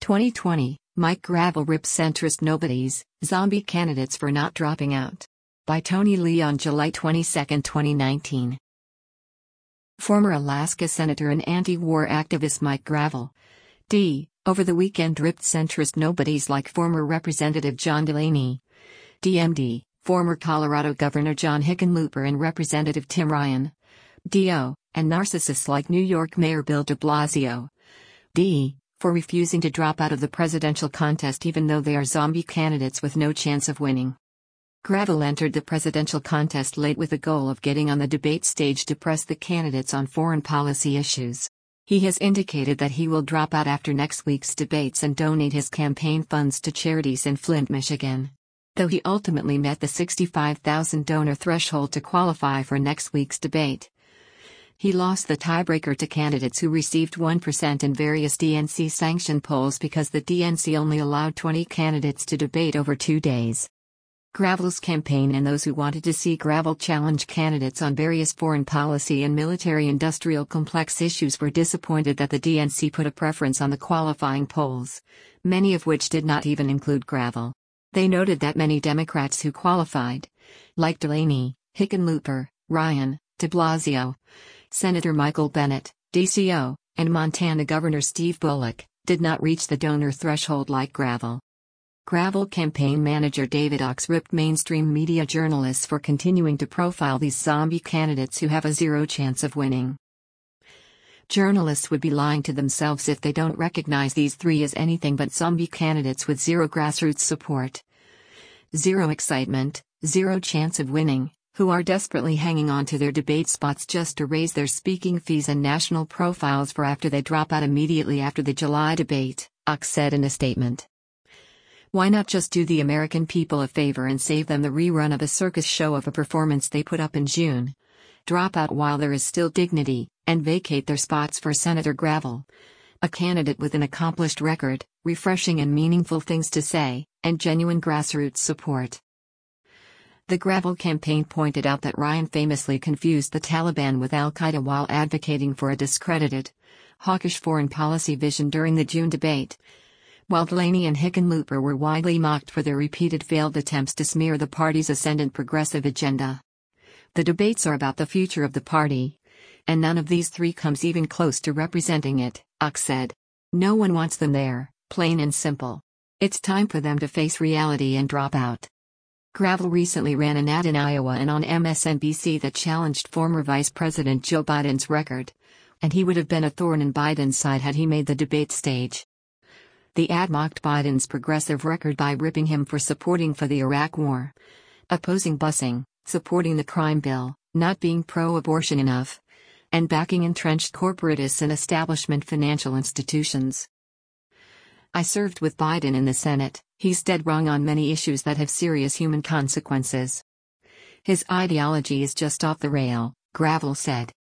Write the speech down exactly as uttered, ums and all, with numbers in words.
twenty twenty, Mike Gravel rips centrist nobodies, zombie candidates for not dropping out. By Tony Lee on July twenty-second, twenty nineteen. Former Alaska Senator and anti-war activist Mike Gravel, D, over the weekend ripped centrist nobodies like former Representative John Delaney, D M D, former Colorado Governor John Hickenlooper and Representative Tim Ryan, D O, and narcissists like New York Mayor Bill de Blasio, D, for refusing to drop out of the presidential contest even though they are zombie candidates with no chance of winning. Gravel entered the presidential contest late with the goal of getting on the debate stage to press the candidates on foreign policy issues. He has indicated that he will drop out after next week's debates and donate his campaign funds to charities in Flint, Michigan. Though he ultimately met the sixty-five thousand donor threshold to qualify for next week's debate, he lost the tiebreaker to candidates who received one percent in various D N C-sanctioned polls because the D N C only allowed twenty candidates to debate over two days. Gravel's campaign and those who wanted to see Gravel challenge candidates on various foreign policy and military-industrial complex issues were disappointed that the D N C put a preference on the qualifying polls, many of which did not even include Gravel. They noted that many Democrats who qualified, like Delaney, Hickenlooper, Ryan, de Blasio, Senator Michael Bennet, D C O, and Montana Governor Steve Bullock, did not reach the donor threshold like Gravel. Gravel campaign manager David Ox ripped mainstream media journalists for continuing to profile these zombie candidates who have a zero chance of winning. Journalists would be lying to themselves if they don't recognize these three as anything but zombie candidates with zero grassroots support, zero excitement, zero chance of winning, who are desperately hanging on to their debate spots just to raise their speaking fees and national profiles for after they drop out immediately after the July debate, Ox said in a statement. Why not just do the American people a favor and save them the rerun of a circus show of a performance they put up in June? Drop out while there is still dignity, and vacate their spots for Senator Gravel, a candidate with an accomplished record, refreshing and meaningful things to say, and genuine grassroots support. The Gravel campaign pointed out that Ryan famously confused the Taliban with Al-Qaeda while advocating for a discredited, hawkish foreign policy vision during the June debate, while Delaney and Hickenlooper were widely mocked for their repeated failed attempts to smear the party's ascendant progressive agenda. The debates are about the future of the party, and none of these three comes even close to representing it, Ox said. No one wants them there, plain and simple. It's time for them to face reality and drop out. Gravel recently ran an ad in Iowa and on M S N B C that challenged former Vice President Joe Biden's record, and he would have been a thorn in Biden's side had he made the debate stage. The ad mocked Biden's progressive record by ripping him for supporting for the Iraq War, opposing busing, supporting the crime bill, not being pro-abortion enough, and backing entrenched corporatists and establishment financial institutions. I served with Biden in the Senate. He's dead wrong on many issues that have serious human consequences. His ideology is just off the rail, Gravel said.